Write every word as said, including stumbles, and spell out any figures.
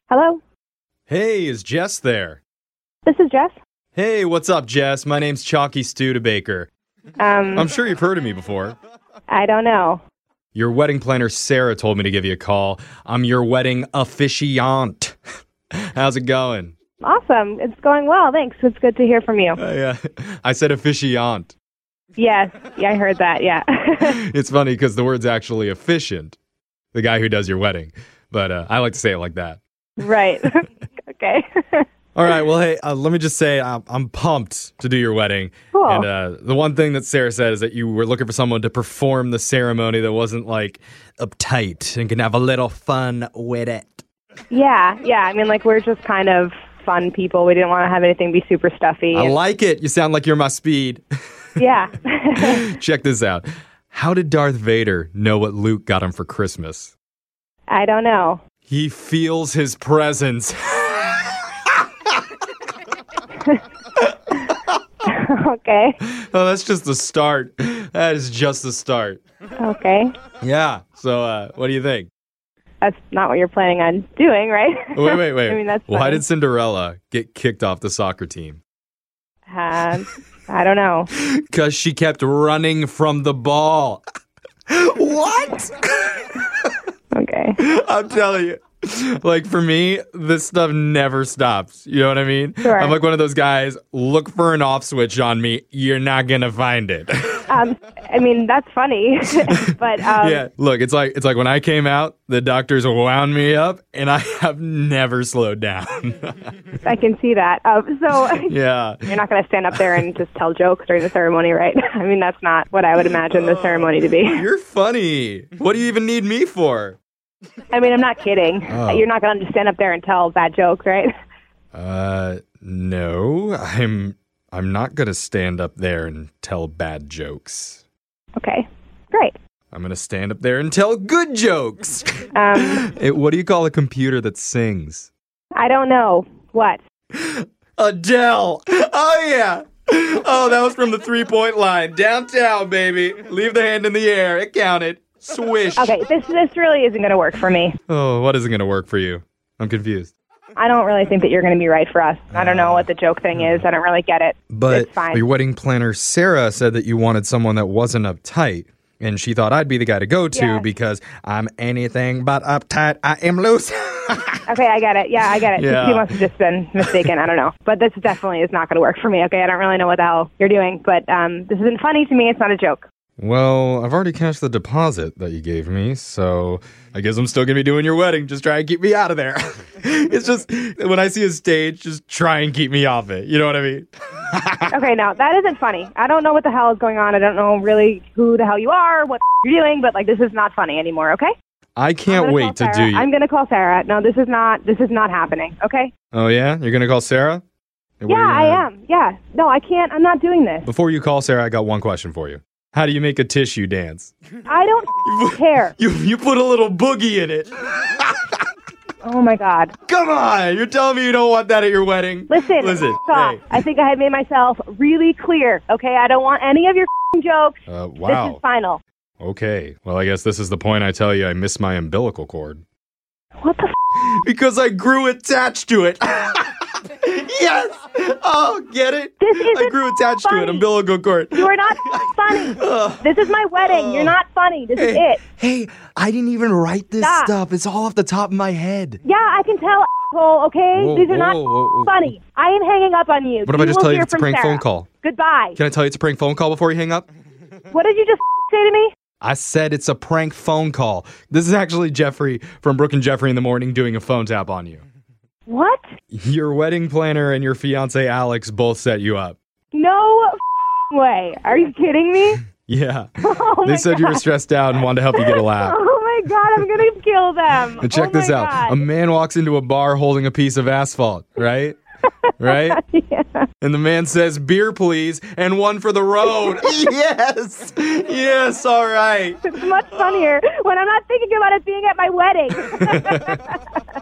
Hello? Hey, is Jess there? This is Jess. Hey, what's up, Jess? My name's Chalky Studebaker. Um, I'm sure you've heard of me before. I don't know. Your wedding planner, Sarah, told me to give you a call. I'm your wedding officiant. How's it going? Awesome. It's going well. Thanks. It's good to hear from you. Uh, yeah, I said officiant. Yes. Yeah, I heard that. Yeah. It's funny because the word's actually efficient, the guy who does your wedding. But uh, I like to say it like that. Right. Okay. All right, well, hey, uh, let me just say I'm, I'm pumped to do your wedding. Cool. And uh, the one thing that Sarah said is that you were looking for someone to perform the ceremony that wasn't, like, uptight and can have a little fun with it. Yeah. Yeah. I mean, like, we're just kind of fun people. We didn't want to have anything be super stuffy. I and- like it. You sound like you're my speed. Yeah. Check this out. How did Darth Vader know what Luke got him for Christmas? I don't know. He feels his presence. Okay. Oh, that's just the start. That is just the start. Okay. Yeah. So, uh, what do you think? That's not what you're planning on doing, right? Wait, wait, wait. I mean, that's Why funny. did Cinderella get kicked off the soccer team? Uh, I don't know. Because she kept running from the ball. What? Okay. I'm telling you. Like, for me, this stuff never stops. You know what I mean? Sure. I'm like one of those guys, look for an off switch on me. You're not going to find it. Um, I mean, that's funny, but um, Yeah, look, it's like it's like when I came out, the doctors wound me up, and I have never slowed down. I can see that. Um, so Yeah. you're not going to stand up there and just tell jokes during the ceremony, right? I mean, that's not what I would imagine the ceremony to be. You're funny. What do you even need me for? I mean, I'm not kidding. Oh. You're not going to just stand up there and tell bad jokes, right? Uh, no, I'm I'm not gonna stand up there and tell bad jokes. Okay, great. I'm gonna stand up there and tell good jokes. Um, It- what do you call a computer that sings? I don't know. What? Adele. Oh yeah. Oh, that was from the three-point line. Downtown, baby. Leave the hand in the air. It counted. Swish. Okay, this this really isn't going to work for me. Oh, what isn't gonna work for you? I'm confused. I don't really think that you're going to be right for us. I don't know what the joke thing is. I don't really get it. But It's fine. your wedding planner, Sarah, said that you wanted someone that wasn't uptight. And she thought I'd be the guy to go to Yeah. because I'm anything but uptight. I am loose. Okay, I get it. Yeah, I get it. Yeah. You must have just been mistaken. I don't know. But this definitely is not going to work for me. Okay, I don't really know what the hell you're doing. But um, this isn't funny to me. It's not a joke. Well, I've already cashed the deposit that you gave me, so I guess I'm still going to be doing your wedding. Just try and keep me out of there. It's just, when I see a stage, just try and keep me off it. You know what I mean? Okay, now that isn't funny. I don't know what the hell is going on. I don't know really who the hell you are, what you're doing, but like this is not funny anymore, okay? I I'm can't gonna wait to call do Sarah. you. I'm going to call Sarah. No, this is not this is not happening, okay? Oh, yeah? You're going to call Sarah? And what Yeah, are I you gonna- am. Yeah. No, I can't. I'm not doing this. Before you call Sarah, I got one question for you. How do you make a tissue dance? I don't care. You you put a little boogie in it. Oh my God. Come on, you're telling me you don't want that at your wedding? Listen, listen. stop. Hey. I think I had made myself really clear, okay? I don't want any of your jokes. Uh, This wow. is final. Okay. Well, I guess this is the point I tell you I miss my umbilical cord. What the f***? Because I grew attached to it. Yes. Oh, get it? This I isn't grew attached to funny. it. Umbilical cord. You are not funny. This is my wedding. You're not funny. This is Hey, it. hey, I didn't even write this Stop. stuff. It's all off the top of my head. Yeah, I can tell, asshole, okay? Whoa, These are not whoa, whoa, whoa. funny. I am hanging up on you. What if I You just will tell you hear it's a from prank Sarah. phone call? Goodbye. Can I tell you it's a prank phone call before you hang up? What did you just say to me? I said it's a prank phone call. This is actually Jeffrey from Brooke and Jeffrey in the Morning doing a phone tap on you. What? Your wedding planner and your fiance Alex both set you up. No f- way. Are you kidding me? Yeah. Oh They my said you were God. stressed out and wanted to help you get a laugh. Oh my God, I'm going to kill them. And check oh this my out. God. A man walks into a bar holding a piece of asphalt, right? Right? Yeah. And the man says, beer, please, and one for the road. Yes. Yes, all right. It's much funnier when I'm not thinking about it being at my wedding.